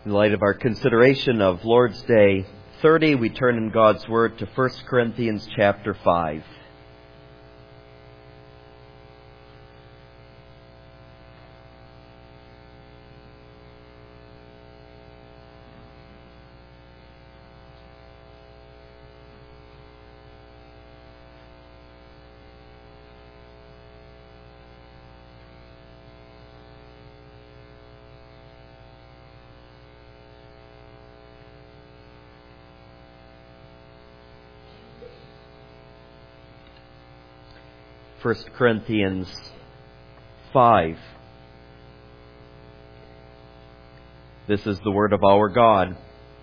In light of our consideration of Lord's Day 30, we turn in God's Word to 1 Corinthians chapter 5. First Corinthians 5. This is the word of our God.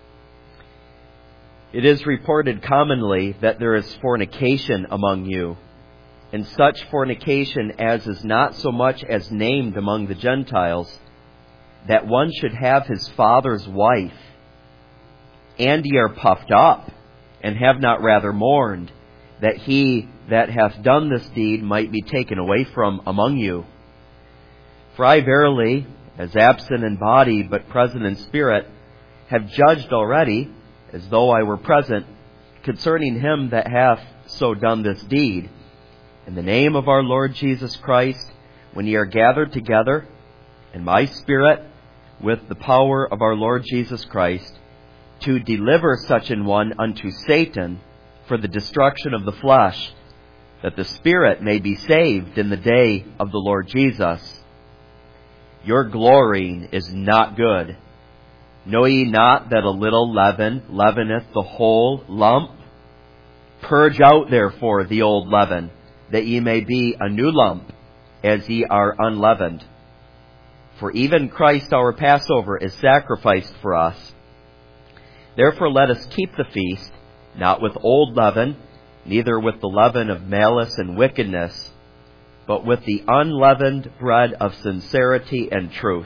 It is reported commonly that there is fornication among you, and such fornication as is not so much as named among the Gentiles, that one should have his father's wife. And ye are puffed up, and have not rather mourned, that he that hath done this deed might be taken away from among you. For I verily, as absent in body but present in spirit, have judged already, as though I were present, concerning him that hath so done this deed. In the name of our Lord Jesus Christ, when ye are gathered together, in my spirit, with the power of our Lord Jesus Christ, to deliver such an one unto Satan, for the destruction of the flesh, that the spirit may be saved in the day of the Lord Jesus. Your glorying is not good. Know ye not that a little leaven leaveneth the whole lump? Purge out therefore the old leaven, that ye may be a new lump, as ye are unleavened. For even Christ our Passover is sacrificed for us. Therefore let us keep the feast, not with old leaven, neither with the leaven of malice and wickedness, but with the unleavened bread of sincerity and truth.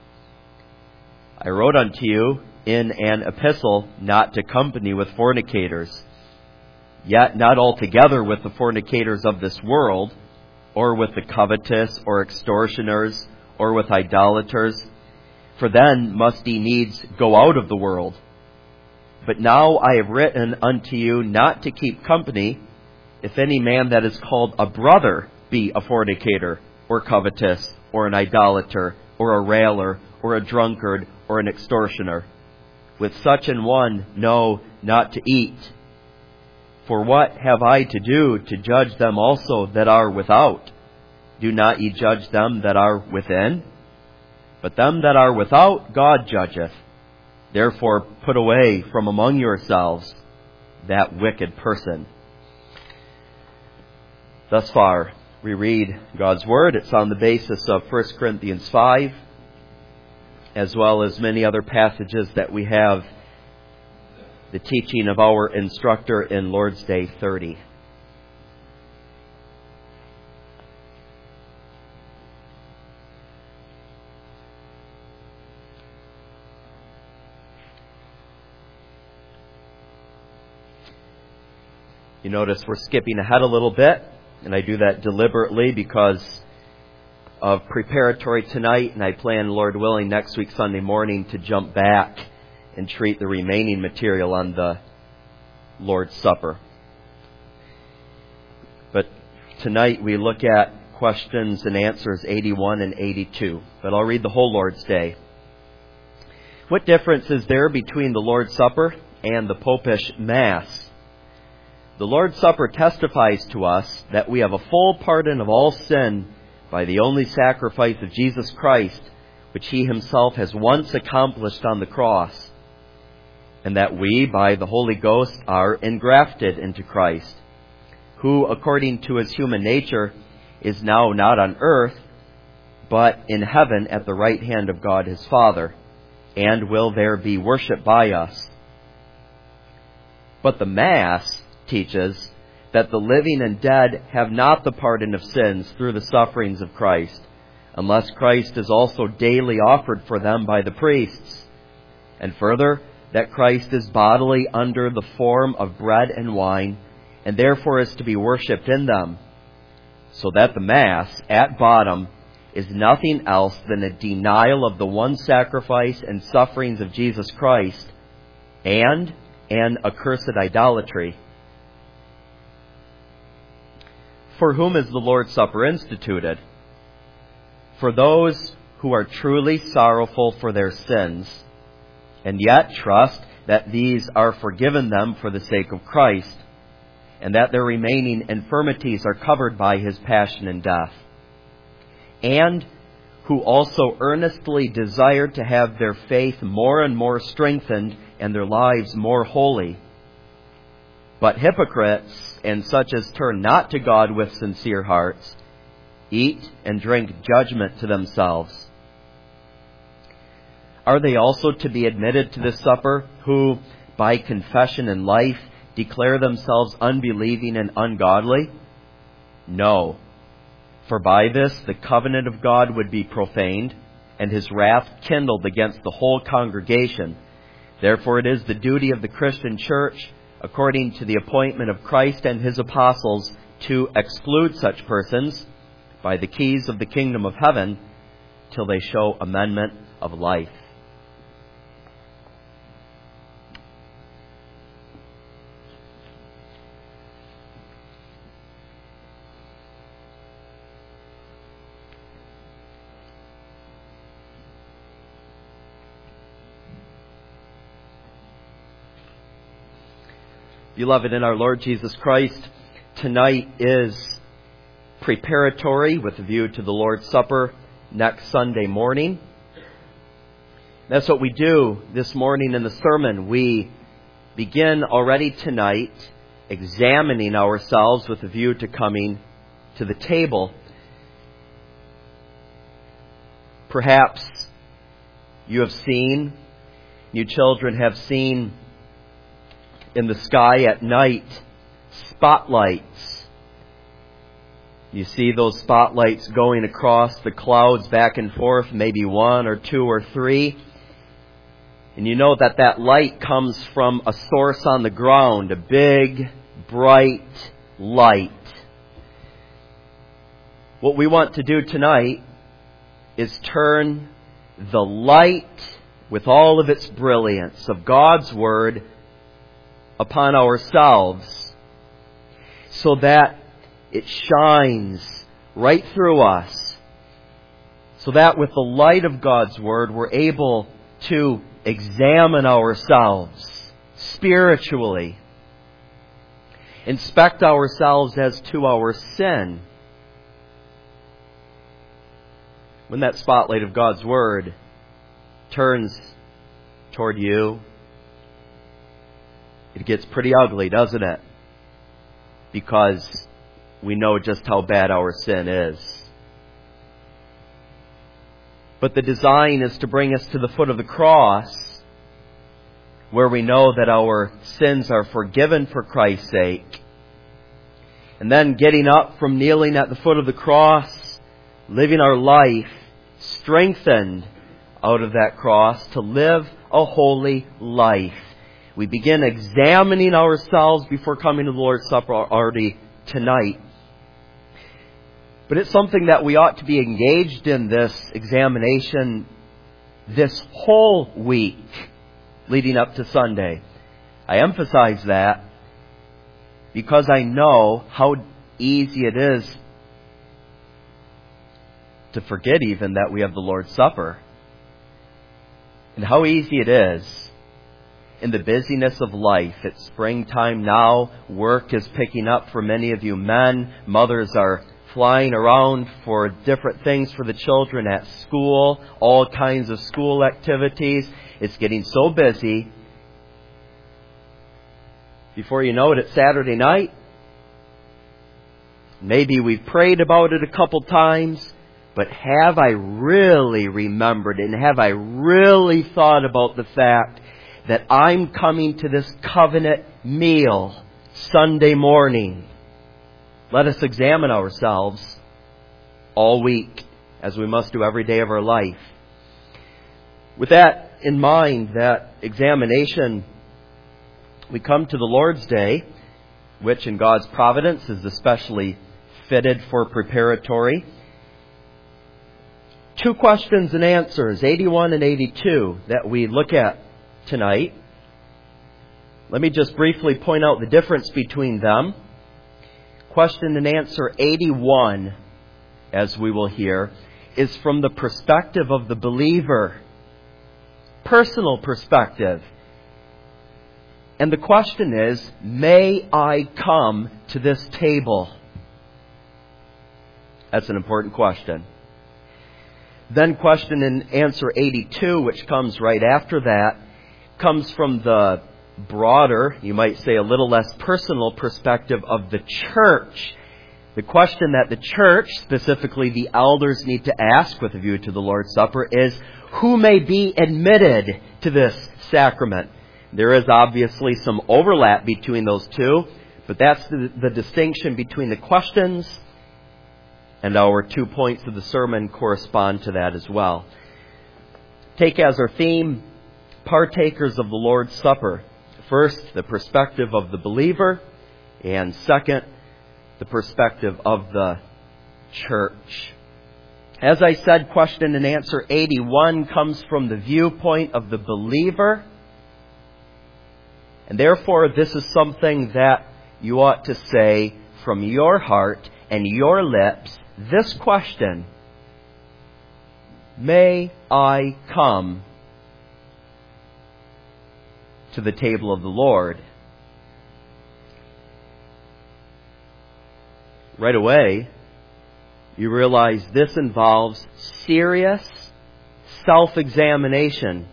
I wrote unto you in an epistle not to company with fornicators, yet not altogether with the fornicators of this world, or with the covetous, or extortioners, or with idolaters, for then must ye needs go out of the world. But now I have written unto you not to keep company, if any man that is called a brother be a fornicator, or covetous, or an idolater, or a railer, or a drunkard, or an extortioner. With such an one, no, not to eat. For what have I to do to judge them also that are without? Do not ye judge them that are within? But them that are without God judgeth. Therefore put away from among yourselves that wicked person. Thus far, we read God's Word. It's on the basis of 1 Corinthians 5, as well as many other passages that we have the teaching of our instructor in Lord's Day 30. You notice we're skipping ahead a little bit, and I do that deliberately because of preparatory tonight, and I plan, Lord willing, next week Sunday morning to jump back and treat the remaining material on the Lord's Supper. But tonight we look at questions and answers 81 and 82. But I'll read the whole Lord's Day. What difference is there between the Lord's Supper and the Popish Mass? The Lord's Supper testifies to us that we have a full pardon of all sin by the only sacrifice of Jesus Christ, which He Himself has once accomplished on the cross, and that we, by the Holy Ghost, are engrafted into Christ, who, according to His human nature, is now not on earth, but in heaven at the right hand of God His Father, and will there be worshipped by us. But the Mass teaches that the living and dead have not the pardon of sins through the sufferings of Christ, unless Christ is also daily offered for them by the priests. And further, that Christ is bodily under the form of bread and wine, and therefore is to be worshipped in them. So that the Mass, at bottom, is nothing else than a denial of the one sacrifice and sufferings of Jesus Christ and an accursed idolatry. For whom is the Lord's Supper instituted? For those who are truly sorrowful for their sins, and yet trust that these are forgiven them for the sake of Christ, and that their remaining infirmities are covered by His passion and death, and who also earnestly desire to have their faith more and more strengthened and their lives more holy. But hypocrites and such as turn not to God with sincere hearts eat and drink judgment to themselves. Are they also to be admitted to this supper who, by confession and life, declare themselves unbelieving and ungodly? No. For by this the covenant of God would be profaned, and His wrath kindled against the whole congregation. Therefore it is the duty of the Christian church, according to the appointment of Christ and His apostles, to exclude such persons by the keys of the kingdom of heaven till they show amendment of life. Beloved in our Lord Jesus Christ, tonight is preparatory with a view to the Lord's Supper next Sunday morning. That's what we do this morning in the sermon. We begin already tonight examining ourselves with a view to coming to the table. Perhaps you children have seen in the sky at night spotlights. You see those spotlights going across the clouds back and forth, maybe one or two or three. And you know that light comes from a source on the ground, a big, bright light. What we want to do tonight is turn the light with all of its brilliance of God's Word upon ourselves so that it shines right through us, so that with the light of God's Word we're able to examine ourselves spiritually, inspect ourselves as to our sin. When that spotlight of God's Word turns toward you, it gets pretty ugly, doesn't it? Because we know just how bad our sin is. But the design is to bring us to the foot of the cross, where we know that our sins are forgiven for Christ's sake. And then getting up from kneeling at the foot of the cross, living our life strengthened out of that cross to live a holy life. We begin examining ourselves before coming to the Lord's Supper already tonight. But it's something that we ought to be engaged in, this examination, this whole week leading up to Sunday. I emphasize that because I know how easy it is to forget even that we have the Lord's Supper. And how easy it is in the busyness of life. It's springtime now. Work is picking up for many of you men. Mothers are flying around for different things for the children at school. All kinds of school activities. It's getting so busy. Before you know it, it's Saturday night. Maybe we've prayed about it a couple times. But have I really remembered and have I really thought about the fact that I'm coming to this covenant meal Sunday morning? Let us examine ourselves all week, as we must do every day of our life. With that in mind, that examination, we come to the Lord's Day, which in God's providence is especially fitted for preparatory. two questions and answers, 81 and 82, that we look at tonight. Let me just briefly point out the difference between them. Question and answer 81, as we will hear, is from the perspective of the believer. Personal perspective. And the question is, may I come to this table? That's an important question. Then question and answer 82, which comes right after that, comes from the broader, you might say a little less personal perspective of the church. The question that the church, specifically the elders, need to ask with a view to the Lord's Supper is, who may be admitted to this sacrament? There is obviously some overlap between those two, but that's the distinction between the questions, and our 2 points of the sermon correspond to that as well. Take as our theme, partakers of the Lord's Supper. First, the perspective of the believer, and second, the perspective of the church. As I said, question and answer 81 comes from the viewpoint of the believer. And therefore, this is something that you ought to say from your heart and your lips. This question, may I come to the table of the Lord? Right away, you realize this involves serious self-examination.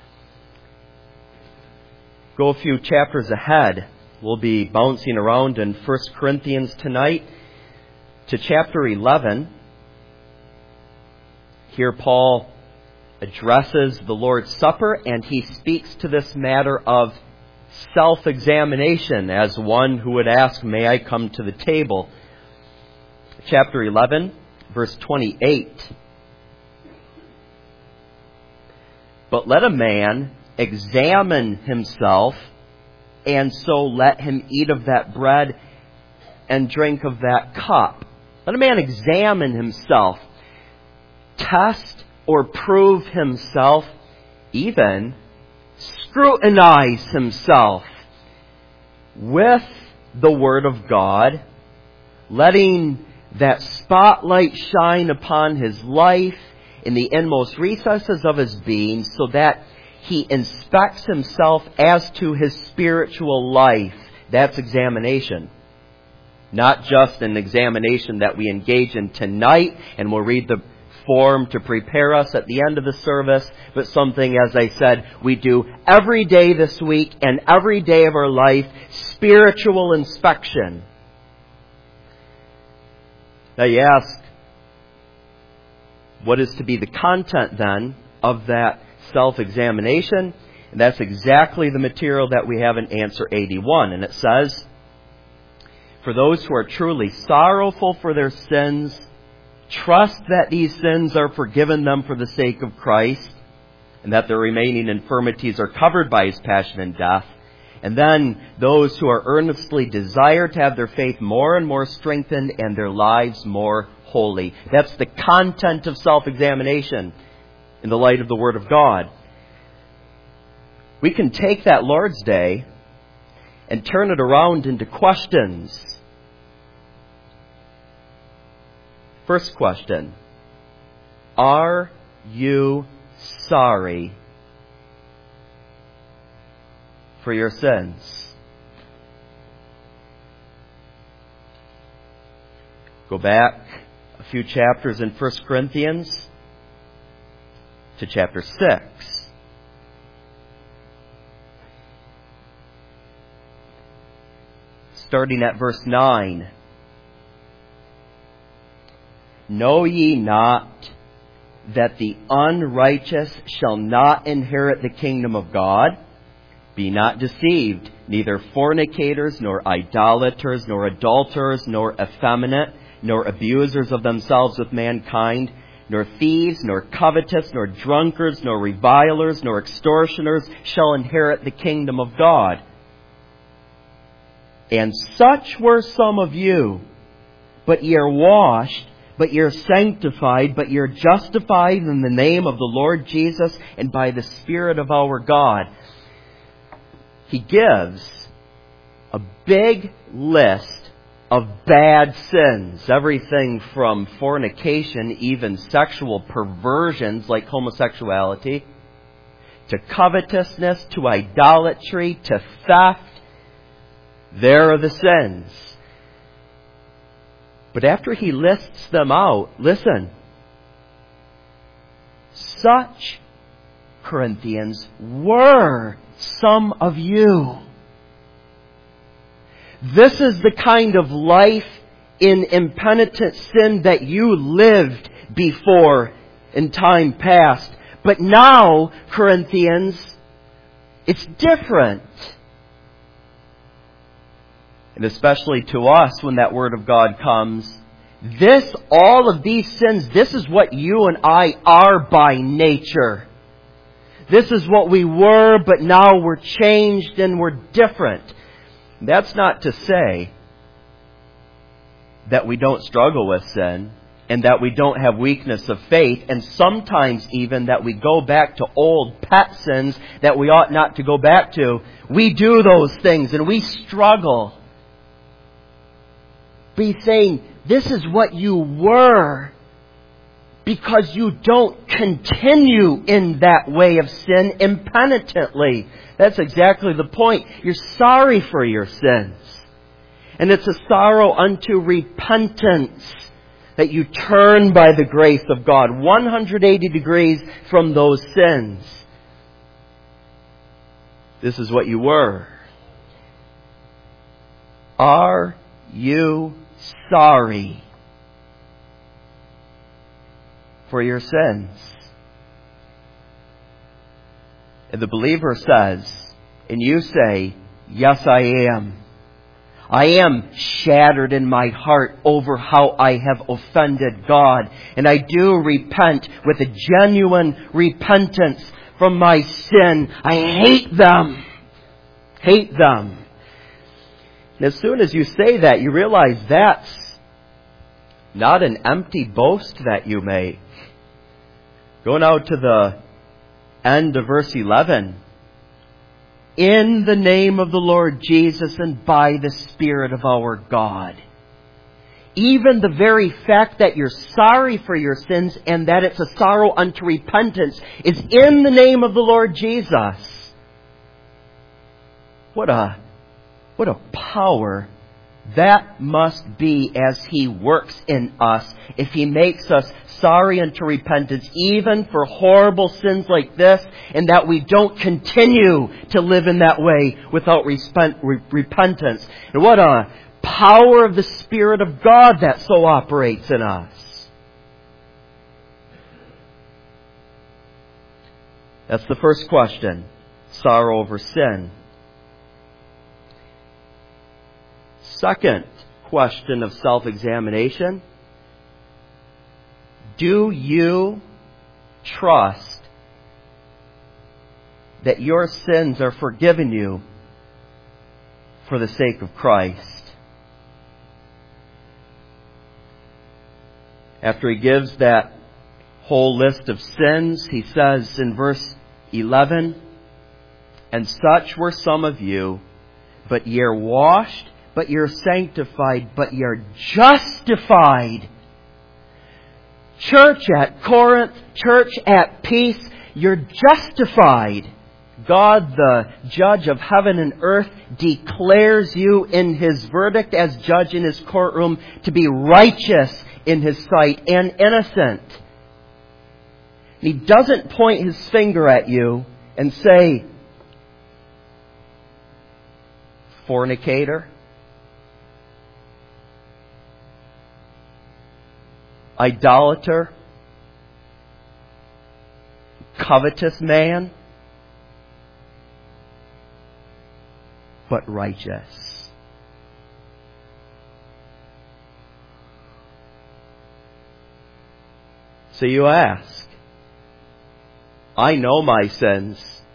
Go a few chapters ahead. We'll be bouncing around in 1 Corinthians tonight to chapter 11. Here Paul addresses the Lord's Supper, and he speaks to this matter of self-examination as one who would ask, may I come to the table? Chapter 11, verse 28. But let a man examine himself, and so let him eat of that bread and drink of that cup. Let a man examine himself, test or prove himself, even scrutinize himself with the Word of God, letting that spotlight shine upon his life in the inmost recesses of his being, so that he inspects himself as to his spiritual life. That's examination. Not just an examination that we engage in tonight, and we'll read the form to prepare us at the end of the service, but something, as I said, we do every day this week and every day of our life, spiritual inspection. Now you ask, what is to be the content then of that self-examination? And that's exactly the material that we have in answer 81. And it says, for those who are truly sorrowful for their sins, trust that these sins are forgiven them for the sake of Christ, and that their remaining infirmities are covered by His passion and death. And then those who are earnestly desire to have their faith more and more strengthened and their lives more holy. That's the content of self-examination in the light of the Word of God. We can take that Lord's Day and turn it around into questions. First question, are you sorry for your sins? Go back a few chapters in 1 Corinthians to chapter 6. Starting at verse 9. Know ye not that the unrighteous shall not inherit the kingdom of God? Be not deceived, neither fornicators, nor idolaters, nor adulterers, nor effeminate, nor abusers of themselves with mankind, nor thieves, nor covetous, nor drunkards, nor revilers, nor extortioners shall inherit the kingdom of God. And such were some of you, but ye are washed, but you're sanctified, but you're justified in the name of the Lord Jesus and by the Spirit of our God. He gives a big list of bad sins. Everything from fornication, even sexual perversions like homosexuality, to covetousness, to idolatry, to theft. There are the sins. But after he lists them out, listen. Such, Corinthians, were some of you. This is the kind of life in impenitent sin that you lived before in time past. But now, Corinthians, it's different. And especially to us when that Word of God comes, all of these sins, this is what you and I are by nature. This is what we were, but now we're changed and we're different. That's not to say that we don't struggle with sin and that we don't have weakness of faith, and sometimes even that we go back to old pet sins that we ought not to go back to. We do those things and we struggle. Be saying, this is what you were, because you don't continue in that way of sin impenitently. That's exactly the point. You're sorry for your sins. And it's a sorrow unto repentance that you turn by the grace of God 180 degrees from those sins. This is what you were. Are you sorry for your sins? And the believer says, and you say, yes, I am. I am shattered in my heart over how I have offended God. And I do repent with a genuine repentance from my sin. I hate them. Hate them. And as soon as you say that, you realize that's not an empty boast that you make. Go now to the end of verse 11. In the name of the Lord Jesus and by the Spirit of our God. Even the very fact that you're sorry for your sins and that it's a sorrow unto repentance is in the name of the Lord Jesus. What a power that must be as He works in us if He makes us sorry unto repentance, even for horrible sins like this, and that we don't continue to live in that way without repentance. And what a power of the Spirit of God that so operates in us. That's the first question. Sorrow over sin. Second question of self-examination. Do you trust that your sins are forgiven you for the sake of Christ? After he gives that whole list of sins, he says in verse 11, and such were some of you, but ye are washed, but ye are sanctified, but ye are justified. Church at Corinth, church at peace, you're justified. God, the judge of heaven and earth, declares you in His verdict as judge in His courtroom to be righteous in His sight and innocent. He doesn't point His finger at you and say, fornicator, idolater, covetous man, but righteous. So you ask, I know my sins,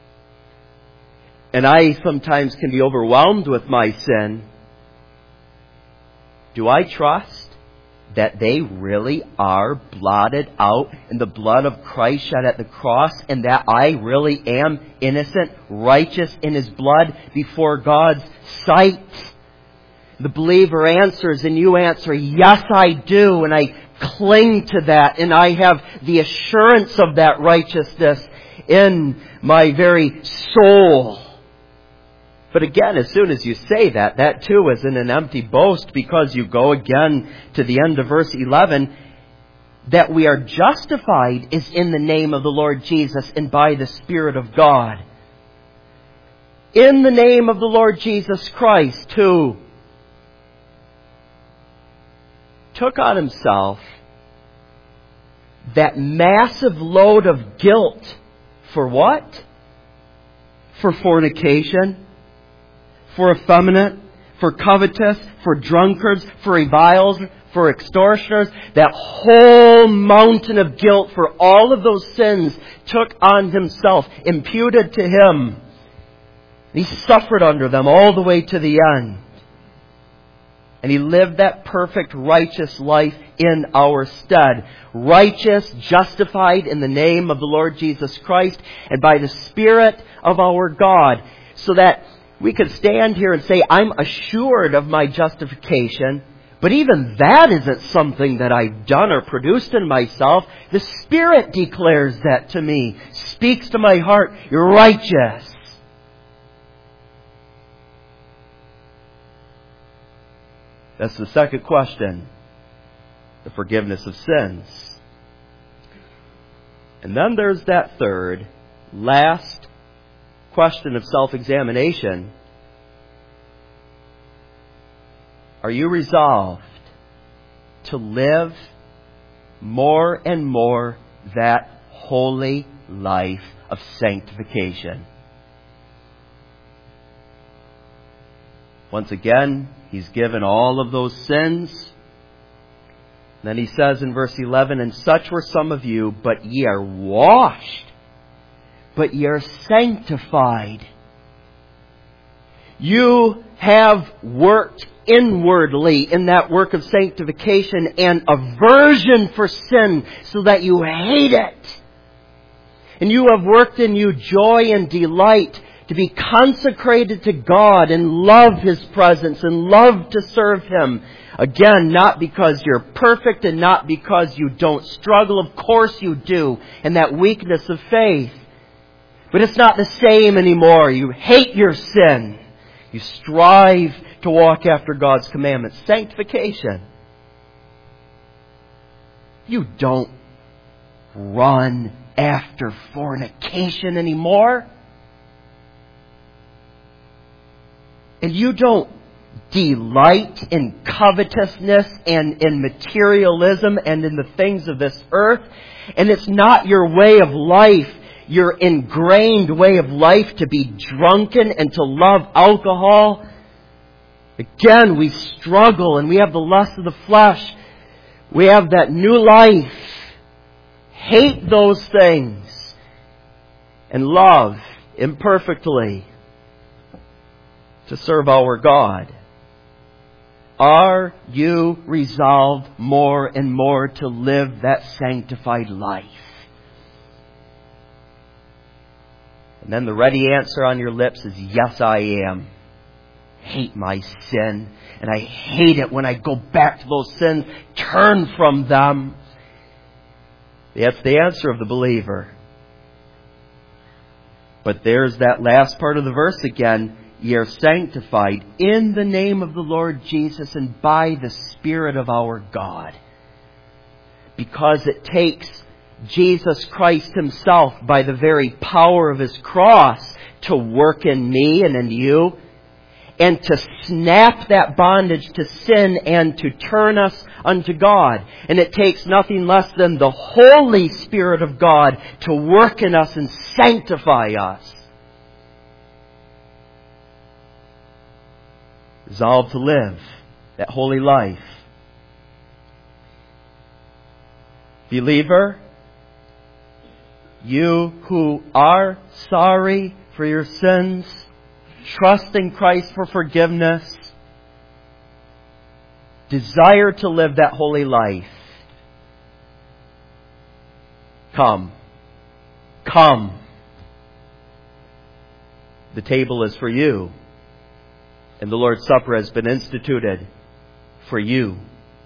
and I sometimes can be overwhelmed with my sin. Do I trust that they really are blotted out in the blood of Christ shed at the cross, and that I really am innocent, righteous in His blood before God's sight? The believer answers, and you answer, yes, I do, and I cling to that, and I have the assurance of that righteousness in my very soul. But again, as soon as you say that, that too isn't an empty boast, because you go again to the end of verse 11, that we are justified is in the name of the Lord Jesus and by the Spirit of God. In the name of the Lord Jesus Christ, who took on Himself that massive load of guilt for what? For fornication, for effeminate, for covetous, for drunkards, for revilers, for extortioners. That whole mountain of guilt for all of those sins took on Himself, imputed to Him. He suffered under them all the way to the end. And He lived that perfect, righteous life in our stead. Righteous, justified in the name of the Lord Jesus Christ and by the Spirit of our God. So that we could stand here and say, I'm assured of my justification. But even that isn't something that I've done or produced in myself. The Spirit declares that to me. Speaks to my heart, you're righteous. That's the second question. The forgiveness of sins. And then there's that third, last question of self-examination. Are you resolved to live more and more that holy life of sanctification? Once again, He's given all of those sins. Then He says in verse 11, and such were some of you, but ye are washed, but ye are sanctified. You have worked inwardly in that work of sanctification and aversion for sin so that you hate it. And you have worked in you joy and delight to be consecrated to God and love His presence and love to serve Him. Again, not because you're perfect and not because you don't struggle. Of course you do, in that weakness of faith. But it's not the same anymore. You hate your sin. You strive to walk after God's commandments. Sanctification. You don't run after fornication anymore. And you don't delight in covetousness and in materialism and in the things of this earth. And it's not your way of life, your ingrained way of life, to be drunken and to love alcohol. Again, we struggle and we have the lust of the flesh. We have that new life. Hate those things and love imperfectly to serve our God. Are you resolved more and more to live that sanctified life? And then the ready answer on your lips is, yes, I am. Hate my sin. And I hate it when I go back to those sins. Turn from them. That's the answer of the believer. But there's that last part of the verse again. Ye are sanctified in the name of the Lord Jesus and by the Spirit of our God. Because it takes Jesus Christ Himself, by the very power of His cross, to work in me and in you, and to snap that bondage to sin and to turn us unto God. And it takes nothing less than the Holy Spirit of God to work in us and sanctify us. Resolved to live that holy life. Believer, you who are sorry for your sins, trust in Christ for forgiveness, desire to live that holy life, come. Come. The table is for you, and the Lord's Supper has been instituted for you.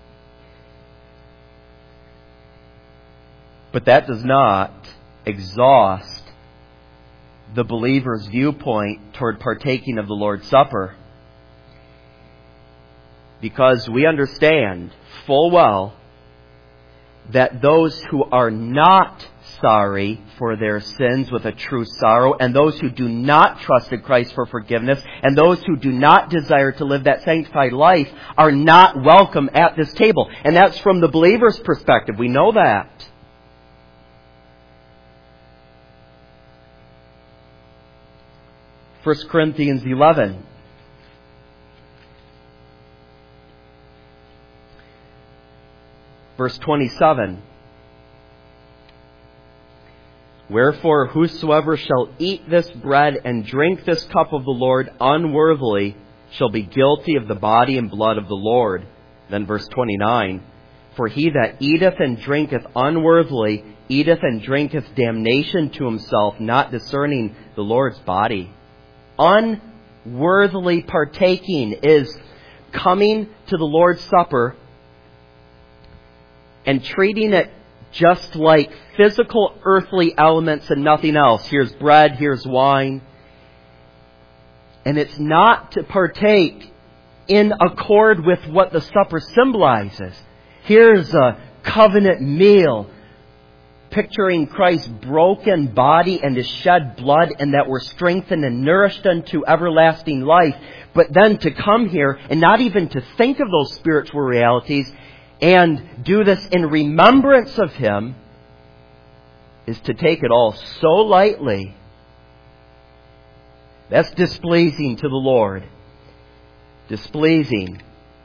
But that does not exhaust the believer's viewpoint toward partaking of the Lord's Supper, because we understand full well that those who are not sorry for their sins with a true sorrow, and those who do not trust in Christ for forgiveness, and those who do not desire to live that sanctified life are not welcome at this table. And that's from the believer's perspective. We know that. 1 Corinthians 11. Verse 27. Wherefore, whosoever shall eat this bread and drink this cup of the Lord unworthily shall be guilty of the body and blood of the Lord. Then verse 29. For he that eateth and drinketh unworthily eateth and drinketh damnation to himself, not discerning the Lord's body. Unworthily partaking is coming to the Lord's Supper and treating it just like physical earthly elements and nothing else. Here's bread, here's wine. And it's not to partake in accord with what the supper symbolizes. Here's a covenant meal picturing Christ's broken body and His shed blood, and that we're strengthened and nourished unto everlasting life. But then to come here and not even to think of those spiritual realities and do this in remembrance of Him is to take it all so lightly. That's displeasing to the Lord. Displeasing.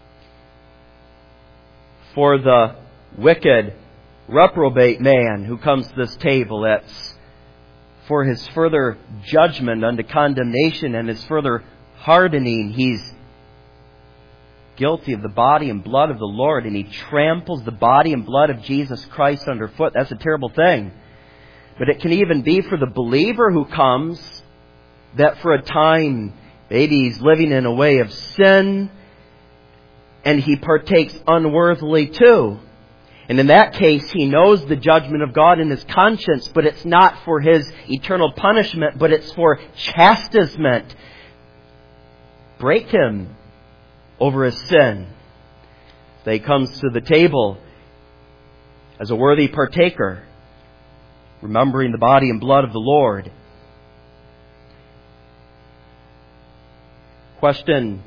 For the wicked, reprobate man who comes to this table, that's for his further judgment unto condemnation and his further hardening. He's guilty of the body and blood of the Lord, and he tramples the body and blood of Jesus Christ underfoot. That's a terrible thing. But it can even be for the believer who comes, that for a time maybe he's living in a way of sin and he partakes unworthily too. And in that case, he knows the judgment of God in his conscience, but it's not for his eternal punishment, but it's for chastisement. Break him over his sin. So he comes to the table as a worthy partaker, remembering the body and blood of the Lord. Question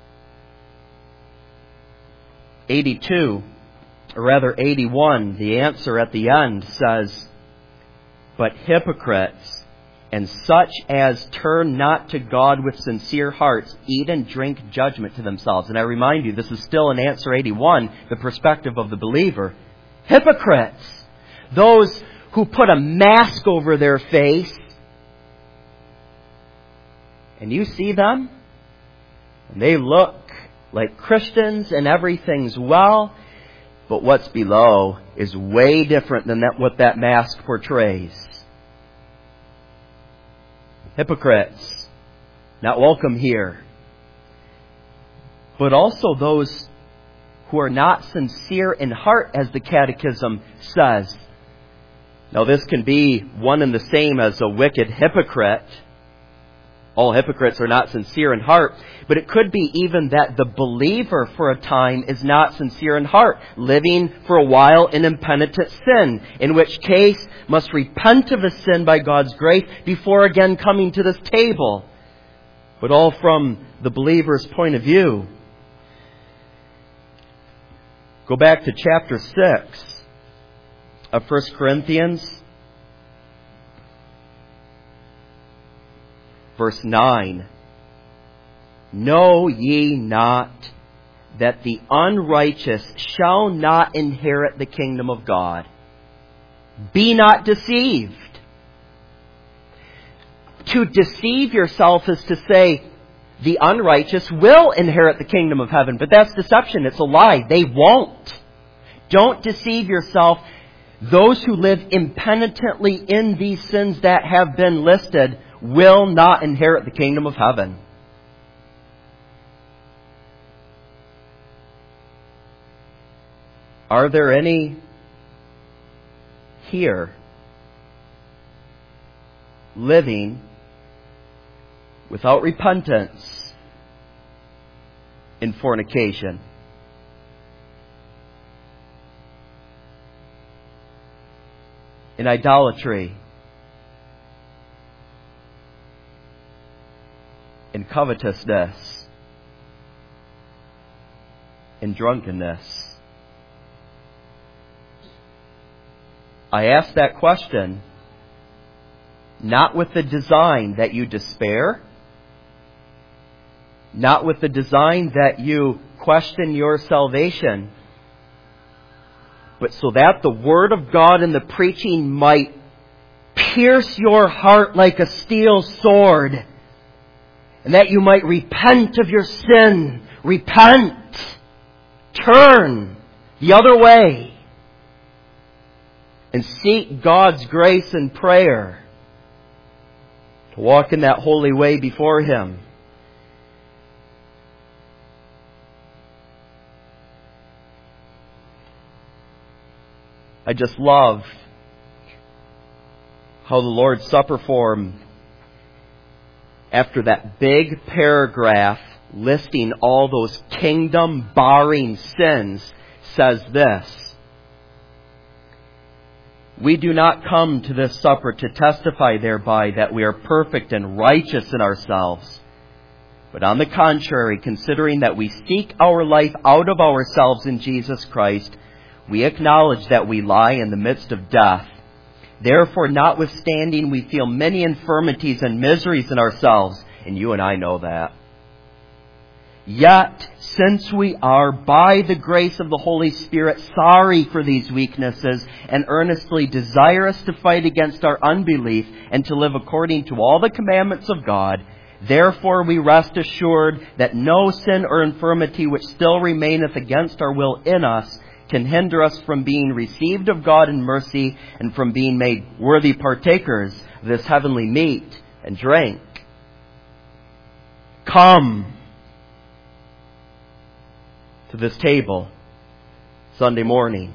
82. Or rather 81, the answer at the end says, but hypocrites and such as turn not to God with sincere hearts eat and drink judgment to themselves. And I remind you, this is still in answer 81, the perspective of the believer. Hypocrites, those who put a mask over their face, and you see them, and they look like Christians and everything's well, but what's below is way different than what that mask portrays. Hypocrites, not welcome here. But also those who are not sincere in heart, as the Catechism says. Now this can be one and the same as a wicked hypocrite. All hypocrites are not sincere in heart. But it could be even that the believer for a time is not sincere in heart, living for a while in impenitent sin, in which case must repent of his sin by God's grace before again coming to this table. But all from the believer's point of view. Go back to chapter 6 of 1 Corinthians. Verse 9. Know ye not that the unrighteous shall not inherit the kingdom of God? Be not deceived. To deceive yourself is to say, the unrighteous will inherit the kingdom of heaven. But that's deception. It's a lie. They won't. Don't deceive yourself. Those who live impenitently in these sins that have been listed will not inherit the kingdom of heaven. Are there any here living without repentance in fornication? In idolatry? In covetousness? In drunkenness? I ask that question not with the design that you despair, not with the design that you question your salvation, but so that the Word of God and the preaching might pierce your heart like a steel sword, and that you might repent of your sin. Repent. Turn the other way. And seek God's grace and prayer to walk in that holy way before Him. I just love how the Lord's Supper form, after that big paragraph listing all those kingdom-barring sins, says this: we do not come to this supper to testify thereby that we are perfect and righteous in ourselves, but on the contrary, considering that we seek our life out of ourselves in Jesus Christ, we acknowledge that we lie in the midst of death. Therefore, notwithstanding, we feel many infirmities and miseries in ourselves, and you and I know that. Yet, since we are, by the grace of the Holy Spirit, sorry for these weaknesses and earnestly desirous to fight against our unbelief and to live according to all the commandments of God, therefore we rest assured that no sin or infirmity which still remaineth against our will in us can hinder us from being received of God in mercy and from being made worthy partakers of this heavenly meat and drink. Come to this table Sunday morning.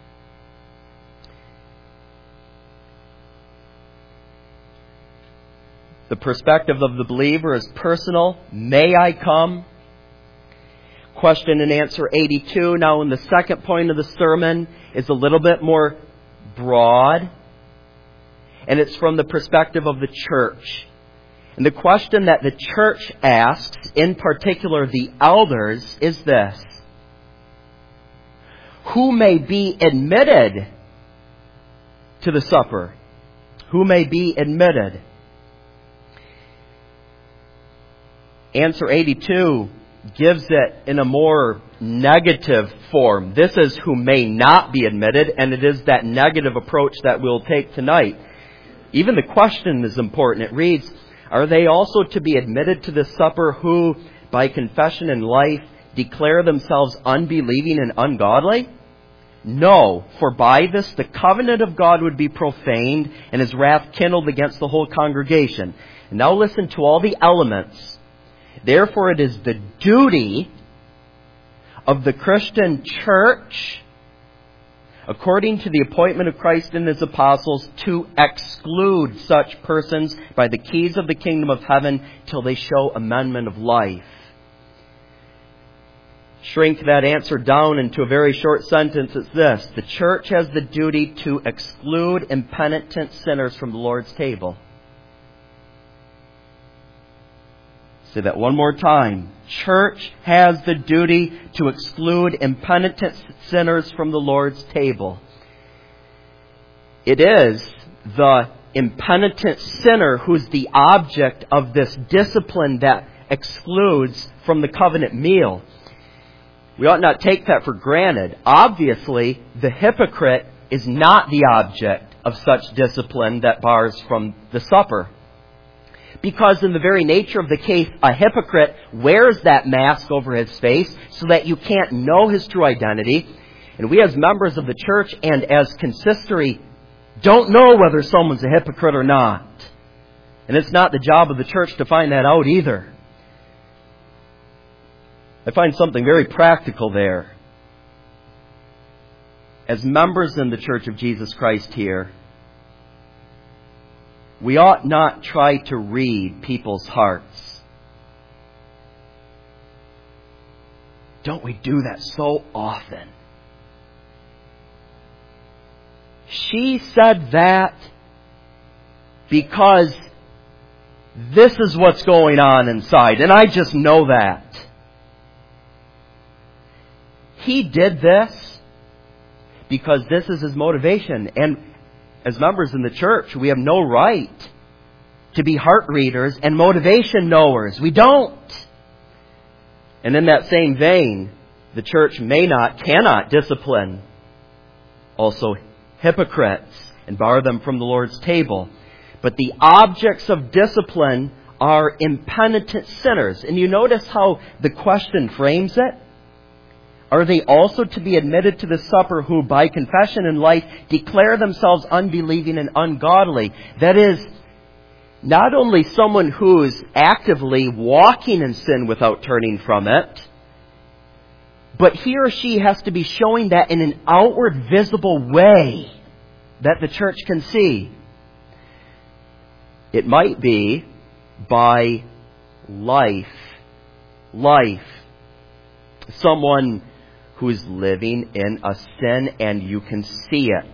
The perspective of the believer is personal. May I come? Question and answer 82. Now, in the second point of the sermon is a little bit more broad, and it's from the perspective of the church. And the question that the church asks, in particular the elders, is this: who may be admitted to the supper? Who may be admitted? Answer 82 gives it in a more negative form. This is who may not be admitted, and it is that negative approach that we'll take tonight. Even the question is important. It reads, are they also to be admitted to this supper who, by confession and life, declare themselves unbelieving and ungodly? No, for by this the covenant of God would be profaned and His wrath kindled against the whole congregation. And now listen to all the elements. Therefore it is the duty of the Christian church, according to the appointment of Christ and His apostles, to exclude such persons by the keys of the kingdom of heaven till they show amendment of life. Shrink that answer down into a very short sentence. It's this: the church has the duty to exclude impenitent sinners from the Lord's table. Say that one more time. Church has the duty to exclude impenitent sinners from the Lord's table. It is the impenitent sinner who's the object of this discipline that excludes from the covenant meal. We ought not take that for granted. Obviously, the hypocrite is not the object of such discipline that bars from the supper. Because in the very nature of the case, a hypocrite wears that mask over his face so that you can't know his true identity. And we as members of the church and as consistory don't know whether someone's a hypocrite or not. And it's not the job of the church to find that out either. I find something very practical there. As members in the Church of Jesus Christ here, we ought not try to read people's hearts. Don't we do that so often? She said that because this is what's going on inside, and I just know that. He did this because this is his motivation. And as members in the church, we have no right to be heart readers and motivation knowers. We don't. And in that same vein, the church cannot discipline also hypocrites and bar them from the Lord's table. But the objects of discipline are impenitent sinners. And you notice how the question frames it? Are they also to be admitted to the supper who by confession and life declare themselves unbelieving and ungodly? That is, not only someone who's actively walking in sin without turning from it, but he or she has to be showing that in an outward visible way that the church can see. It might be by life. Someone who's living in a sin and you can see it.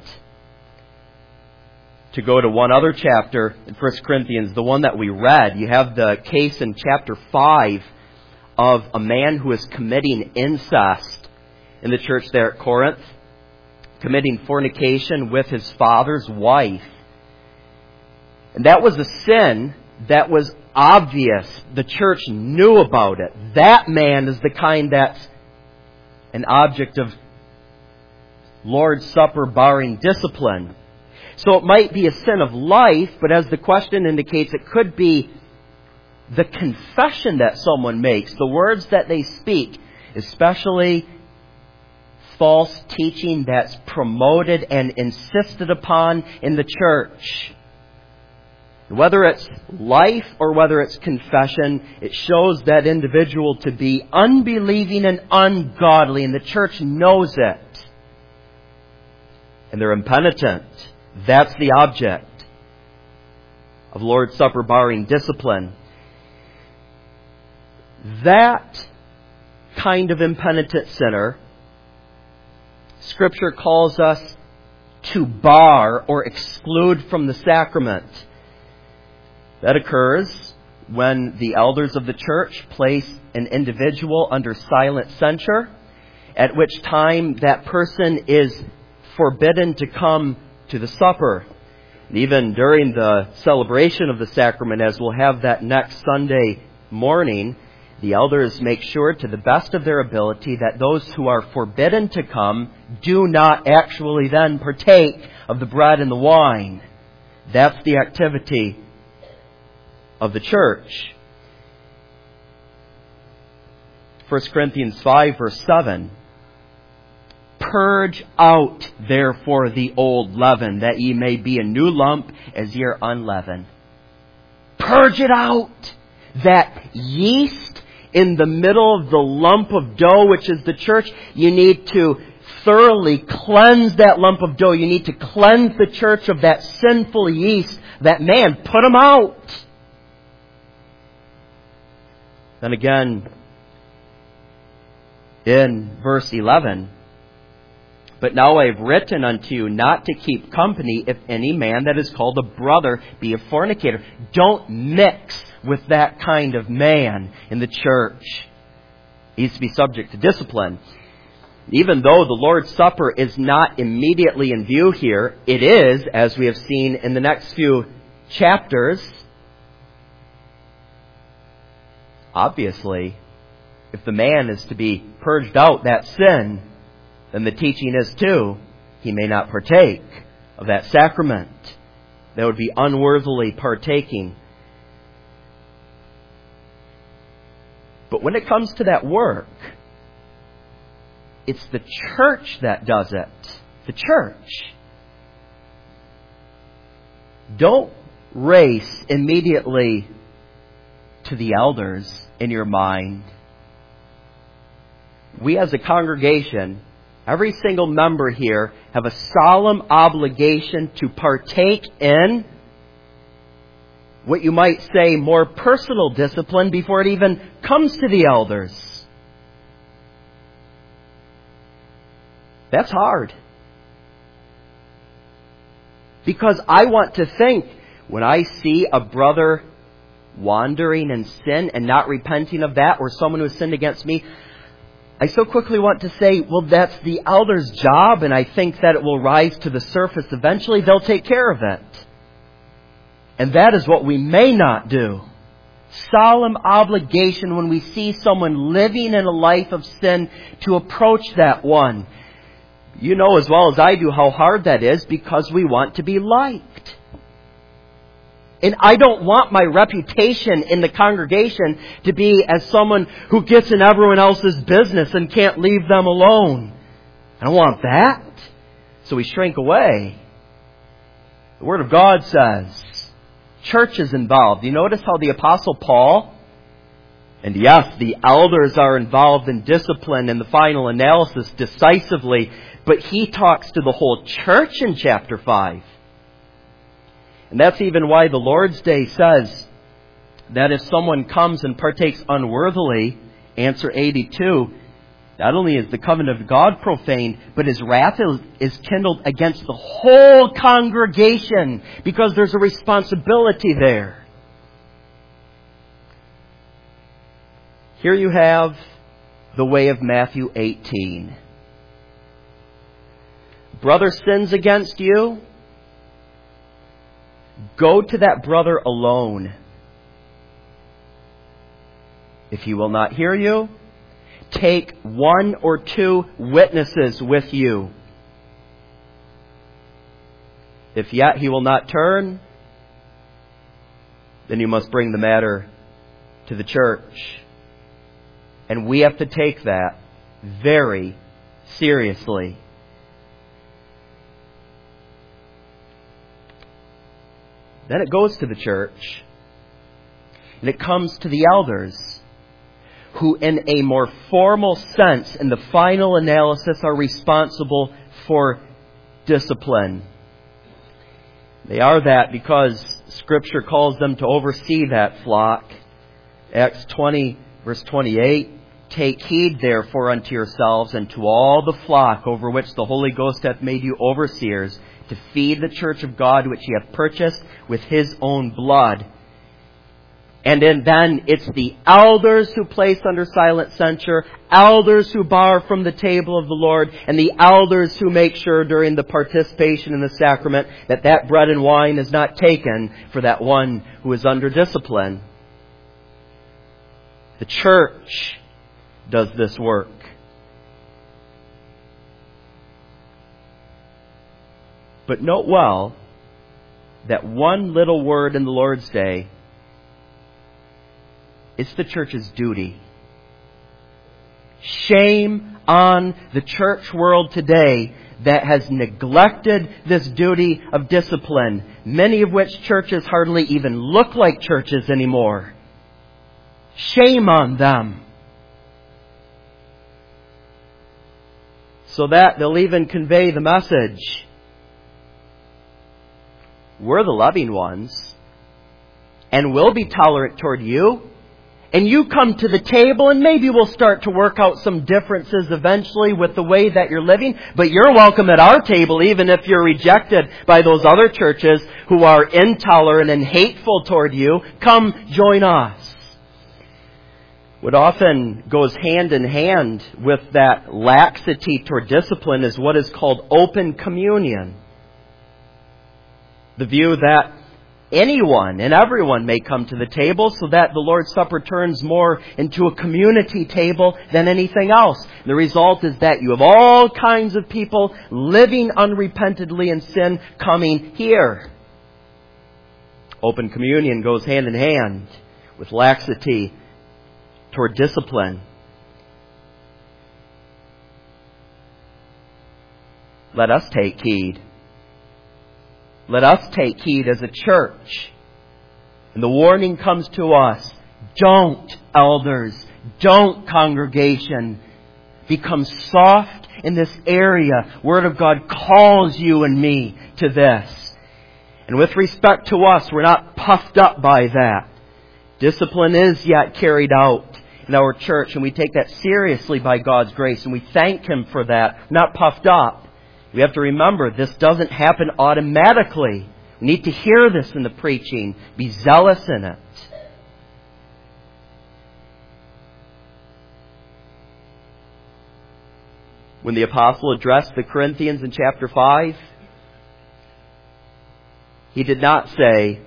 To go to one other chapter in 1 Corinthians, the one that we read, you have the case in chapter 5 of a man who is committing incest in the church there at Corinth, committing fornication with his father's wife. And that was a sin that was obvious. The church knew about it. That man is the kind that's an object of Lord's Supper barring discipline. So it might be a sin of life, but as the question indicates, it could be the confession that someone makes, the words that they speak, especially false teaching that's promoted and insisted upon in the church. Whether it's life or whether it's confession, it shows that individual to be unbelieving and ungodly, and the church knows it. And they're impenitent. That's the object of Lord's Supper barring discipline. That kind of impenitent sinner, Scripture calls us to bar or exclude from the sacrament. That occurs when the elders of the church place an individual under silent censure, at which time that person is forbidden to come to the supper. And even during the celebration of the sacrament, as we'll have that next Sunday morning, the elders make sure to the best of their ability that those who are forbidden to come do not actually then partake of the bread and the wine. That's the activity of the church. 1 Corinthians 5 verse 7. Purge out therefore the old leaven, that ye may be a new lump, as ye are unleavened. Purge it out. That yeast in the middle of the lump of dough, which is the church, you need to thoroughly cleanse that lump of dough. You need to cleanse the church of that sinful yeast. That man, put them out. Then again, in verse 11, but now I have written unto you not to keep company if any man that is called a brother be a fornicator. Don't mix with that kind of man in the church. He needs to be subject to discipline. Even though the Lord's Supper is not immediately in view here, it is, as we have seen in the next few chapters. Obviously, if the man is to be purged out that sin, then the teaching is too, he may not partake of that sacrament. That would be unworthily partaking. But when it comes to that work, it's the church that does it. The church. Don't race immediately to the elders in your mind. We as a congregation, every single member here, have a solemn obligation to partake in what you might say more personal discipline before it even comes to the elders. That's hard. Because I want to think, when I see a brother wandering in sin and not repenting of that, or someone who has sinned against me, I so quickly want to say, well, that's the elder's job, and I think that it will rise to the surface eventually. They'll take care of it. And that is what we may not do. Solemn obligation when we see someone living in a life of sin to approach that one. You know as well as I do how hard that is, because we want to be liked. And I don't want my reputation in the congregation to be as someone who gets in everyone else's business and can't leave them alone. I don't want that. So we shrink away. The Word of God says, church is involved. You notice how the Apostle Paul, and yes, the elders are involved in discipline and the final analysis decisively, but he talks to the whole church in chapter 5. And that's even why the Lord's Day says that if someone comes and partakes unworthily, answer 82, not only is the covenant of God profaned, but his wrath is kindled against the whole congregation, because there's a responsibility there. Here you have the way of Matthew 18. Brother sins against you, go to that brother alone. If he will not hear you, take 1 or 2 witnesses with you. If yet he will not turn, then you must bring the matter to the church. And we have to take that very seriously. Then it goes to the church, and it comes to the elders, who in a more formal sense, in the final analysis, are responsible for discipline. They are that because Scripture calls them to oversee that flock. Acts 20, verse 28, take heed therefore unto yourselves and to all the flock over which the Holy Ghost hath made you overseers, to feed the church of God which he hath purchased with his own blood. And then it's the elders who place under silent censure, elders who bar from the table of the Lord, and the elders who make sure during the participation in the sacrament that that bread and wine is not taken for that one who is under discipline. The church does this work. But note well that one little word in the Lord's Day, it's the church's duty. Shame on the church world today that has neglected this duty of discipline, many of which churches hardly even look like churches anymore. Shame on them. So that they'll even convey the message, we're the loving ones, and we'll be tolerant toward you. And you come to the table, and maybe we'll start to work out some differences eventually with the way that you're living. But you're welcome at our table, even if you're rejected by those other churches who are intolerant and hateful toward you. Come join us. What often goes hand in hand with that laxity toward discipline is what is called open communion. The view that anyone and everyone may come to the table, so that the Lord's Supper turns more into a community table than anything else. The result is that you have all kinds of people living unrepentantly in sin coming here. Open communion goes hand in hand with laxity toward discipline. Let us take heed. Let us take heed as a church. And the warning comes to us, don't, elders, don't, congregation, become soft in this area. Word of God calls you and me to this. And with respect to us, we're not puffed up by that. Discipline is yet carried out in our church, and we take that seriously by God's grace, and we thank Him for that, not puffed up. We have to remember, this doesn't happen automatically. We need to hear this in the preaching. Be zealous in it. When the apostle addressed the Corinthians in chapter 5, he did not say,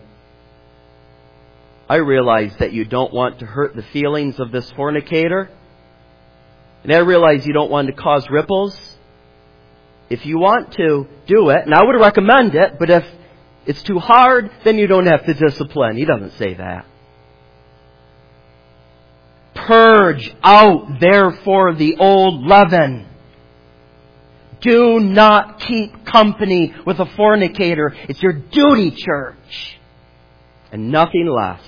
I realize that you don't want to hurt the feelings of this fornicator, and I realize you don't want to cause ripples. If you want to, do it, and I would recommend it, but if it's too hard, then you don't have to discipline. He doesn't say that. Purge out, therefore, the old leaven. Do not keep company with a fornicator. It's your duty, church, and nothing less.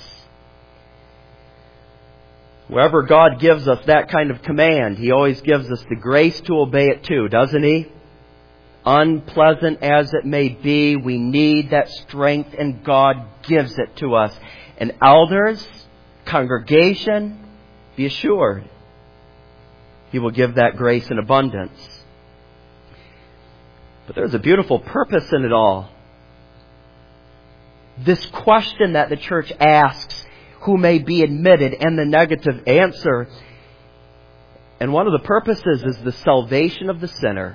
Wherever God gives us that kind of command, He always gives us the grace to obey it too, doesn't He? Unpleasant as it may be, we need that strength, and God gives it to us. And elders, congregation, be assured, He will give that grace in abundance. But there's a beautiful purpose in it all. This question that the church asks, who may be admitted, and the negative answer. And one of the purposes is the salvation of the sinner.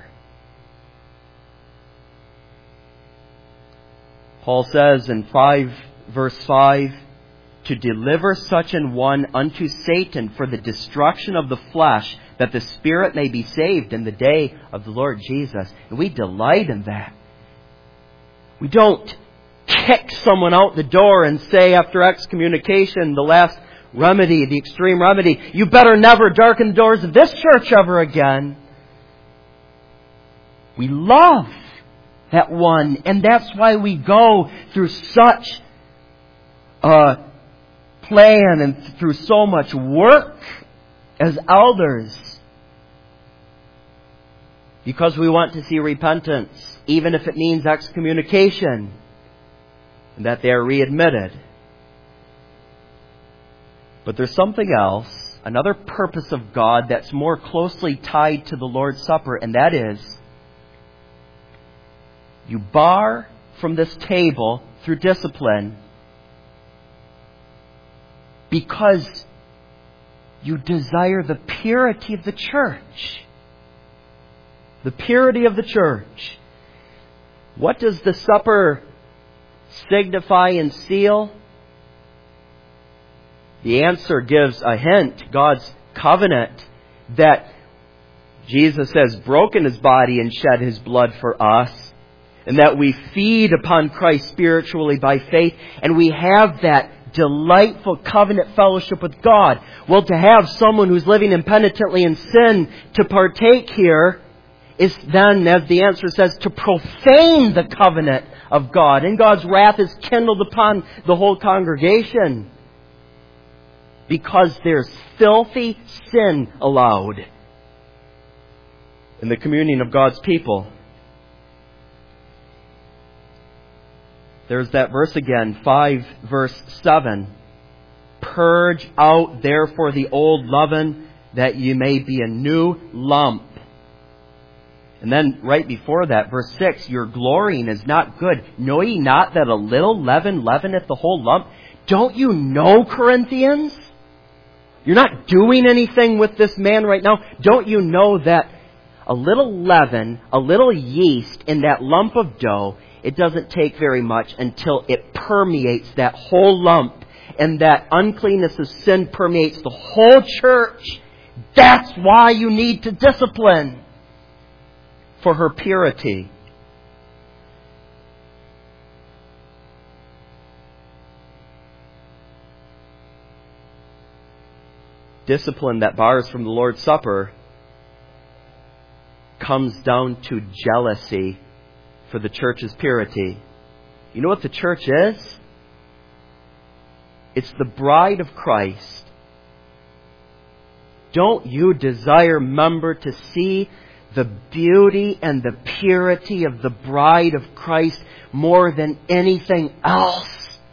Paul says in verse 5, to deliver such an one unto Satan for the destruction of the flesh, that the spirit may be saved in the day of the Lord Jesus. And we delight in that. We don't kick someone out the door and say after excommunication, the last remedy, the extreme remedy, you better never darken the doors of this church ever again. We love that one, and that's why we go through such a plan and through so much work as elders, because we want to see repentance, even if it means excommunication, and that they are readmitted. But there's something else, another purpose of God that's more closely tied to the Lord's Supper, and that is, you bar from this table through discipline because you desire the purity of the church. The purity of the church. What does the supper signify and seal? The answer gives a hint. God's covenant that Jesus has broken His body and shed His blood for us, and that we feed upon Christ spiritually by faith, and we have that delightful covenant fellowship with God. Well, to have someone who's living impenitently in sin to partake here is then, as the answer says, to profane the covenant of God. And God's wrath is kindled upon the whole congregation because there's filthy sin allowed in the communion of God's people. There's that verse again, 5 verse 7. Purge out therefore the old leaven, that you may be a new lump. And then right before that, verse 6, your glorying is not good. Know ye not that a little leaven leaveneth the whole lump? Don't you know, Corinthians? You're not doing anything with this man right now. Don't you know that a little leaven, a little yeast in that lump of dough, it doesn't take very much until it permeates that whole lump, and that uncleanness of sin permeates the whole church. That's why you need to discipline, for her purity. discipline that bars from the Lord's Supper comes down to jealousy for the church's purity. You know what the church is? It's the bride of Christ. Don't you desire, member, to see the beauty and the purity of the bride of Christ more than anything else?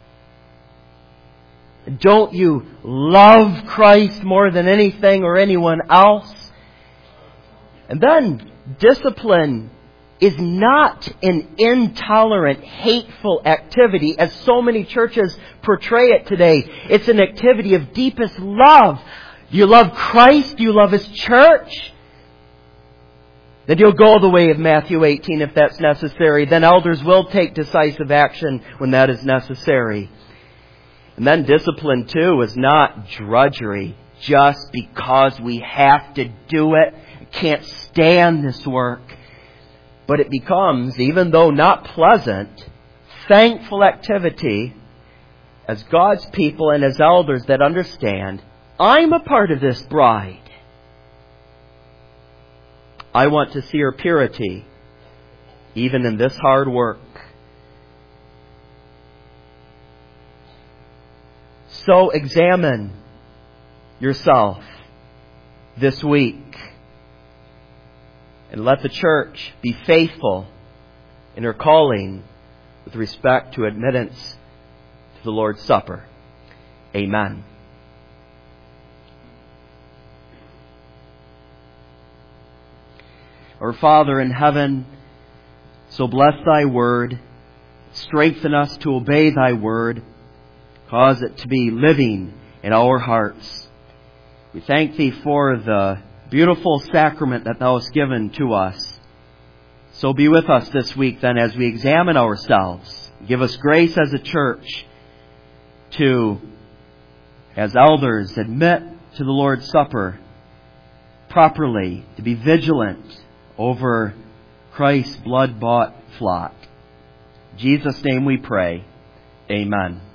Don't you love Christ more than anything or anyone else? And then, discipline is not an intolerant, hateful activity as so many churches portray it today. It's an activity of deepest love. You love Christ, you love His church, then you'll go the way of Matthew 18 if that's necessary. Then elders will take decisive action when that is necessary. And then discipline too is not drudgery just because we have to do it. Can't stand this work. But it becomes, even though not pleasant, thankful activity as God's people and as elders that understand, I'm a part of this bride. I want to see her purity, even in this hard work. So examine yourself this week. And let the church be faithful in her calling with respect to admittance to the Lord's Supper. Amen. Our Father in heaven, so bless Thy word. Strengthen us to obey Thy word. Cause it to be living in our hearts. We thank Thee for the beautiful sacrament that Thou hast given to us. So be with us this week then as we examine ourselves. Give us grace as a church to, as elders, admit to the Lord's Supper properly, to be vigilant over Christ's blood-bought flock. In Jesus' name we pray. Amen.